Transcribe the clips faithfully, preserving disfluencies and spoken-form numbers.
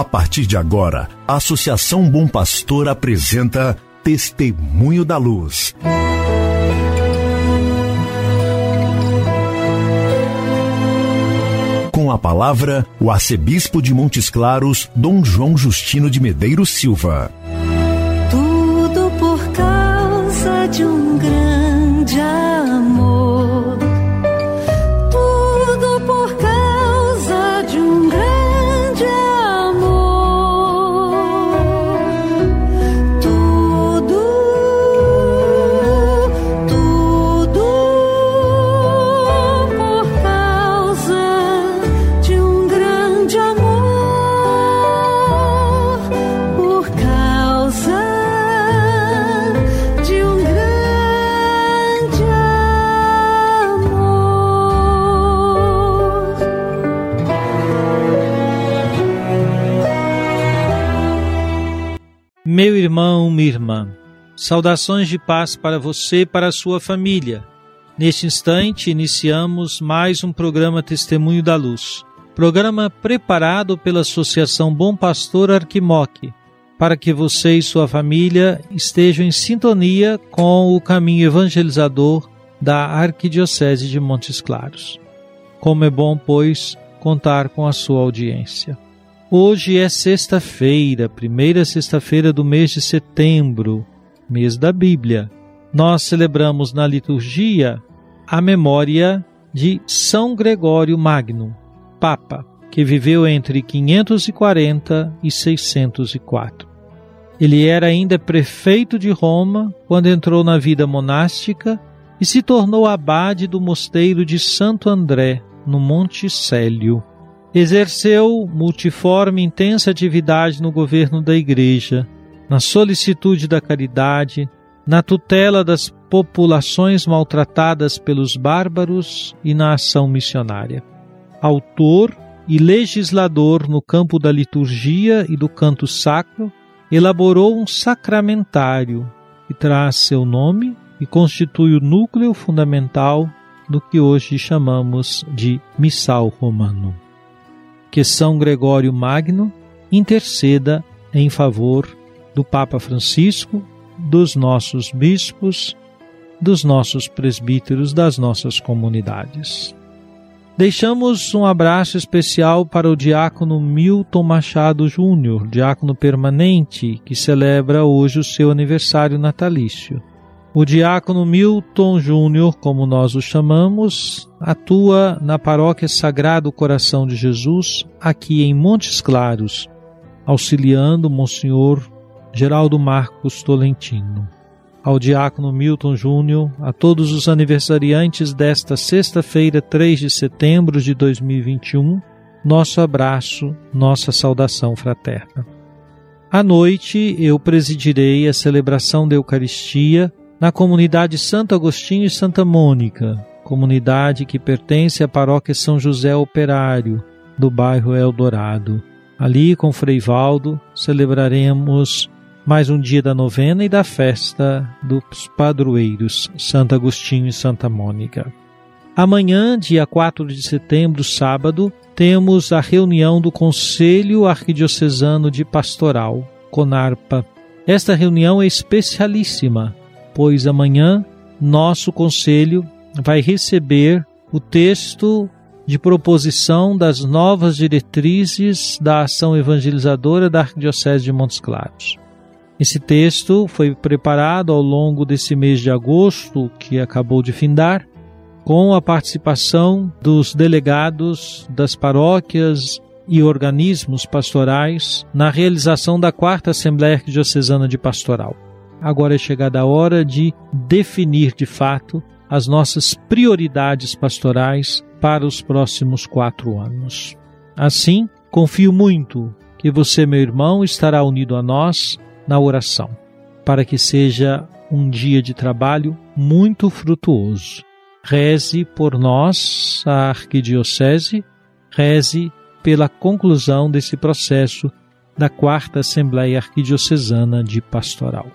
A partir de agora, a Associação Bom Pastor apresenta Testemunho da Luz. Com a palavra, o arcebispo de Montes Claros, Dom João Justino de Medeiros Silva. Tudo por causa de um grande amor. Tudo por causa de um grande amor. Tudo, tudo por causa de um grande amor. Por causa de um grande amor. Meu irmão, minha irmã, saudações de paz para você e para a sua família. Neste instante, iniciamos mais um programa Testemunho da Luz, programa preparado pela Associação Bom Pastor Arquimoc, para que você e sua família estejam em sintonia com o caminho evangelizador da Arquidiocese de Montes Claros. Como é bom, pois, contar com a sua audiência. Hoje é sexta-feira, primeira sexta-feira do mês de setembro, mês da Bíblia. Nós celebramos na liturgia a memória de São Gregório Magno, Papa, que viveu entre quinhentos e quarenta e seiscentos e quatro. Ele era ainda prefeito de Roma quando entrou na vida monástica e se tornou abade do mosteiro de Santo André, no Monte Célio. Exerceu multiforme e intensa atividade no governo da Igreja, na solicitude da caridade, na tutela das populações maltratadas pelos bárbaros e na ação missionária. Autor e legislador no campo da liturgia e do canto sacro, elaborou um sacramentário que traz seu nome e constitui o núcleo fundamental do que hoje chamamos de Missal Romano. Que São Gregório Magno interceda em favor do Papa Francisco, dos nossos bispos, dos nossos presbíteros, das nossas comunidades. Deixamos um abraço especial para o diácono Milton Machado Júnior, diácono permanente, que celebra hoje o seu aniversário natalício. O diácono Milton Júnior, como nós o chamamos, atua na Paróquia Sagrado Coração de Jesus, aqui em Montes Claros, auxiliando o Monsenhor Geraldo Marcos Tolentino. Ao diácono Milton Júnior, a todos os aniversariantes desta sexta-feira, três de setembro de dois mil e vinte e um, nosso abraço, nossa saudação fraterna. À noite, eu presidirei a celebração da Eucaristia na comunidade Santo Agostinho e Santa Mônica, comunidade que pertence à paróquia São José Operário, do bairro Eldorado. Ali, com Frei Valdo, celebraremos mais um dia da novena e da festa dos padroeiros, Santo Agostinho e Santa Mônica. Amanhã, dia quatro de setembro, sábado, temos a reunião do Conselho Arquidiocesano de Pastoral, CONARPA. Esta reunião é especialíssima, pois amanhã nosso conselho vai receber o texto de proposição das novas diretrizes da ação evangelizadora da Arquidiocese de Montes Claros. Esse texto foi preparado ao longo desse mês de agosto, que acabou de findar, com a participação dos delegados das paróquias e organismos pastorais na realização da quarta Assembleia Arquidiocesana de Pastoral. Agora é chegada a hora de definir de fato as nossas prioridades pastorais para os próximos quatro anos. Assim, confio muito que você, meu irmão, estará unido a nós na oração, para que seja um dia de trabalho muito frutuoso. Reze por nós, a Arquidiocese, reze pela conclusão desse processo da quarta Assembleia Arquidiocesana de Pastoral.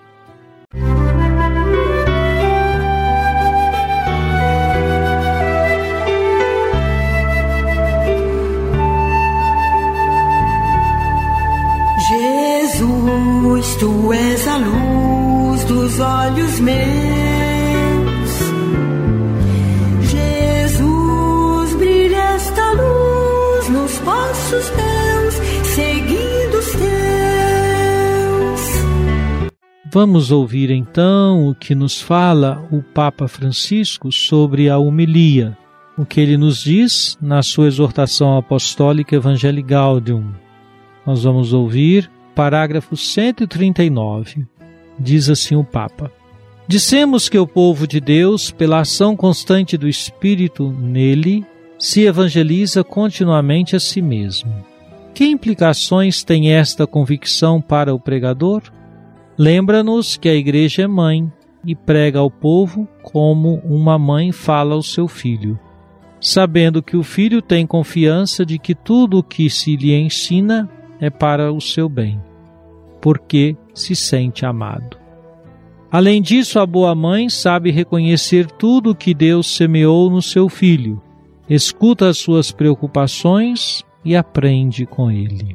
Jesus, brilha esta luz nos passos teus, seguindo os teus. Vamos ouvir então o que nos fala o Papa Francisco sobre a homilia, o que ele nos diz na sua exortação apostólica Evangelii Gaudium. Nós vamos ouvir parágrafo cento e trinta e nove. Diz assim o Papa: dissemos que o povo de Deus, pela ação constante do Espírito nele, se evangeliza continuamente a si mesmo. Que implicações tem esta convicção para o pregador? Lembra-nos que a Igreja é mãe e prega ao povo como uma mãe fala ao seu filho, sabendo que o filho tem confiança de que tudo o que se lhe ensina é para o seu bem, porque se sente amado. Além disso, a boa mãe sabe reconhecer tudo o que Deus semeou no seu filho, escuta as suas preocupações e aprende com ele.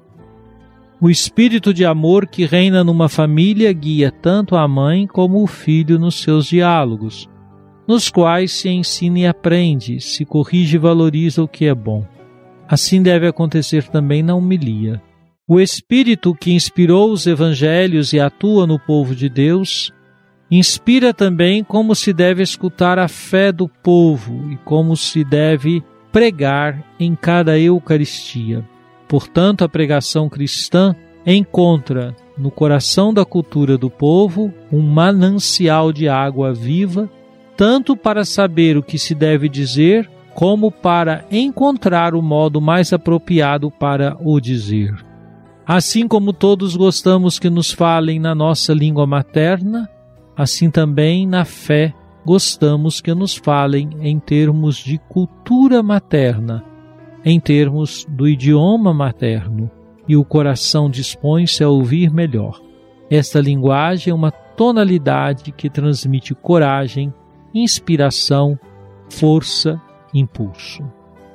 O espírito de amor que reina numa família guia tanto a mãe como o filho nos seus diálogos, nos quais se ensina e aprende, se corrige e valoriza o que é bom. Assim deve acontecer também na homilia. O Espírito que inspirou os evangelhos e atua no povo de Deus, inspira também como se deve escutar a fé do povo e como se deve pregar em cada Eucaristia. Portanto, a pregação cristã encontra no coração da cultura do povo um manancial de água viva, tanto para saber o que se deve dizer, como para encontrar o modo mais apropriado para o dizer. Assim como todos gostamos que nos falem na nossa língua materna, assim também na fé gostamos que nos falem em termos de cultura materna, em termos do idioma materno, e o coração dispõe-se a ouvir melhor. Esta linguagem é uma tonalidade que transmite coragem, inspiração, força, impulso.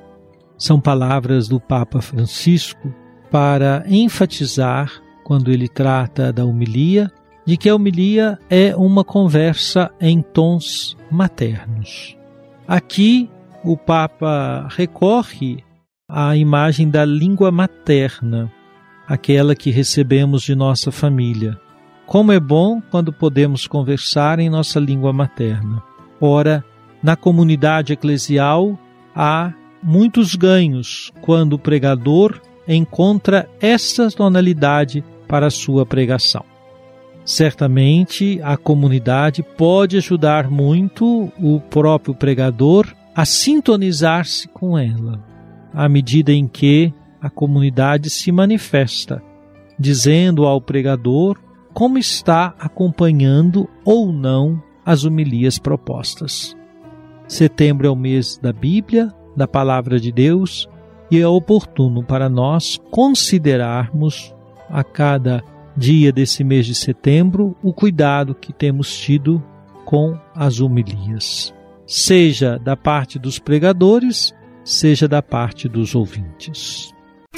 São palavras do Papa Francisco para enfatizar, quando ele trata da homilia, de que a homilia é uma conversa em tons maternos. Aqui o Papa recorre à imagem da língua materna, aquela que recebemos de nossa família. Como é bom quando podemos conversar em nossa língua materna. Ora, na comunidade eclesial há muitos ganhos quando o pregador encontra essa tonalidade para a sua pregação. Certamente a comunidade pode ajudar muito o próprio pregador a sintonizar-se com ela, à medida em que a comunidade se manifesta, dizendo ao pregador como está acompanhando ou não as homilias propostas. Setembro é o mês da Bíblia, da Palavra de Deus, e é oportuno para nós considerarmos a cada dia desse mês de setembro o cuidado que temos tido com as homilias, seja da parte dos pregadores, seja da parte dos ouvintes.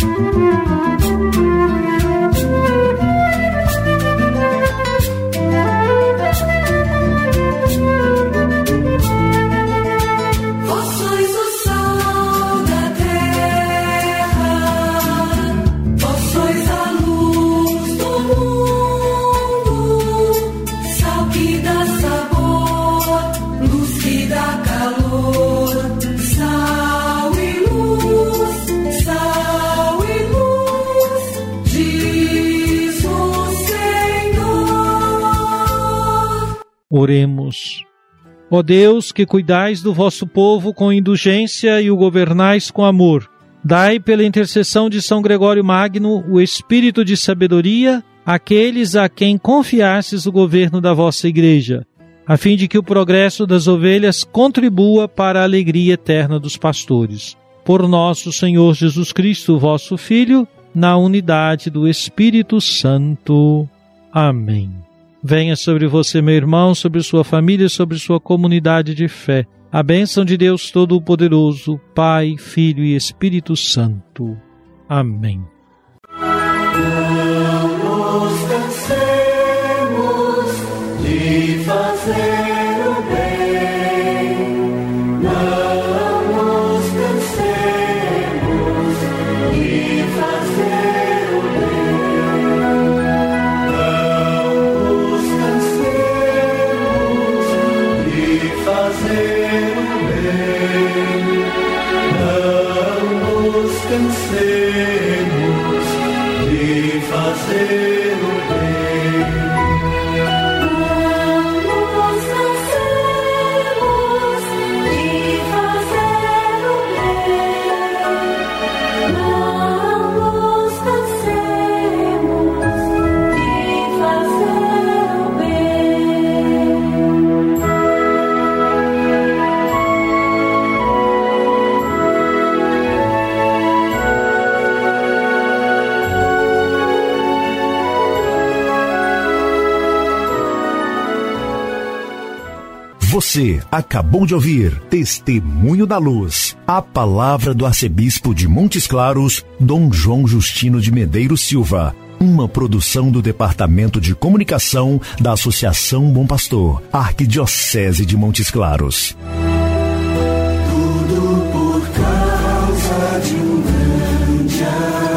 Oremos. Ó Deus, que cuidais do vosso povo com indulgência e o governais com amor, dai pela intercessão de São Gregório Magno o espírito de sabedoria àqueles a quem confiastes o governo da vossa Igreja, a fim de que o progresso das ovelhas contribua para a alegria eterna dos pastores. Por nosso Senhor Jesus Cristo, vosso Filho, na unidade do Espírito Santo. Amém. Venha sobre você, meu irmão, sobre sua família, sobre sua comunidade de fé, a bênção de Deus Todo-Poderoso, Pai, Filho e Espírito Santo. Amém. Nós cansemos de de fazer o bem, não nos cansemos de fazer o bem, não nos cansemos de fazer o bem, não nos cansemos de fazer o bem. Você acabou de ouvir Testemunho da Luz, a palavra do arcebispo de Montes Claros, Dom João Justino de Medeiros Silva, uma produção do Departamento de Comunicação da Associação Bom Pastor, Arquidiocese de Montes Claros. Tudo por causa de um grande amor.